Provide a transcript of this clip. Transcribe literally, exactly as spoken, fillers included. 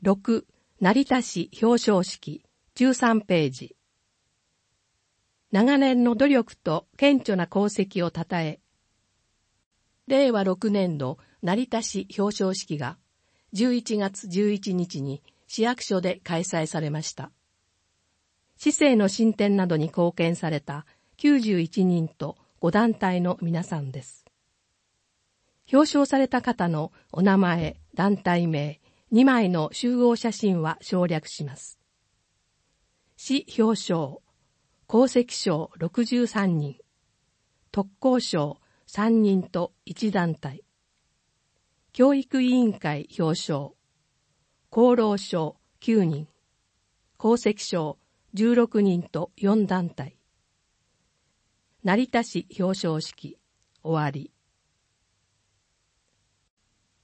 ろく、成田市表彰式じゅうさんページ。長年の努力と顕著な功績をたたえ、れいわろくねん度成田市表彰式がじゅういちがつじゅういちにちに市役所で開催されました。市政の進展などに貢献されたきゅうじゅういちにんとご団体の皆さんです。表彰された方のお名前、団体名、にまいの集合写真は省略します。市表彰、功績賞ろくじゅうさんにん、特攻賞さんにんといち団体、教育委員会表彰、功労賞きゅうにん、功績賞じゅうろくにんとよん団体。成田市表彰式終わり。